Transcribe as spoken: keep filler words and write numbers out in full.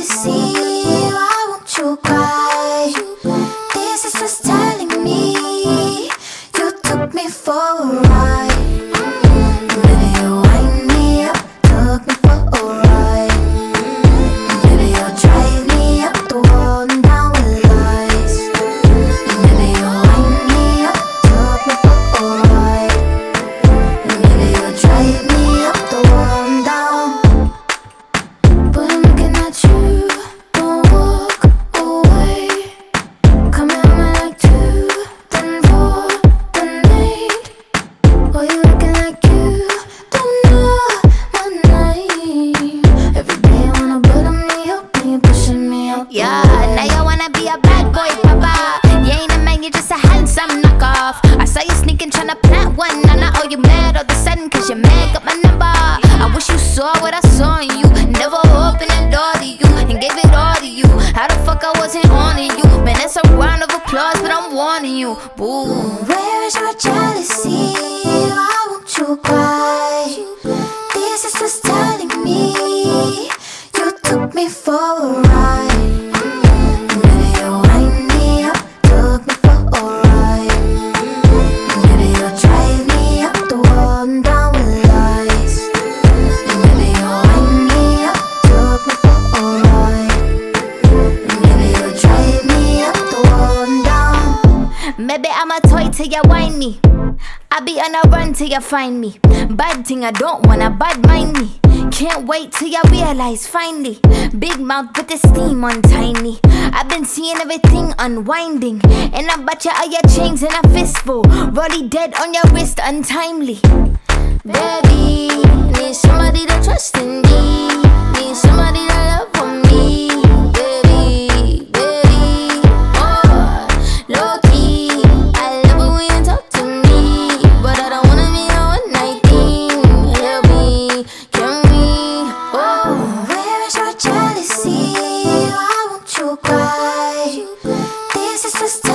jealousy? Why won't you cry? This is just telling me you took me for a ride. Maybe you wind me up, took me for a ride. Maybe you drive me up the wall and down with lies. Maybe you wind me up, took me for a ride. Maybe you drive me up the wall and down. But I'm looking at you, don't walk away. Come at me like two, then four, then eight. Boy, you looking like you don't know my name. Every day I wanna bottom me up and you pushing me out. Yeah, now you wanna be a bad boy, papa. You ain't a man, you're just a handsome knockoff. I saw you sneaking, tryna plant one. And I owe you mad all of a sudden, cause your man got my number. I wish you saw what I saw in you. Never opened the door to you and gave it all to you. How the fuck I wasn't on you? Man, that's a round of applause, but I'm warning you. Boo. Where is your jealousy? Why won't you cry? This is just telling me you took me for a ride. Maybe you wind me up, took me for a ride. Maybe you drive me up the wall and down with lies. Maybe you wind me up, took me for a ride. Maybe you drive me up the wall and down. Maybe I'm a toy till you whine me. I be on a run till you find me. Bad thing I don't wanna bad mind me. Can't wait till you realize finally. Big mouth with the steam on tiny. I've been seeing everything unwinding. And I bet you all your chains in a fistful. Rolly dead on your wrist untimely. Baby, need somebody to trust in me. Need somebody to love for me. Baby, baby, oh, low key. I love it when you talk to me. But I don't wanna be a one night thing. Help me, can we, oh. Where is your jealousy? Why won't you cry? This is just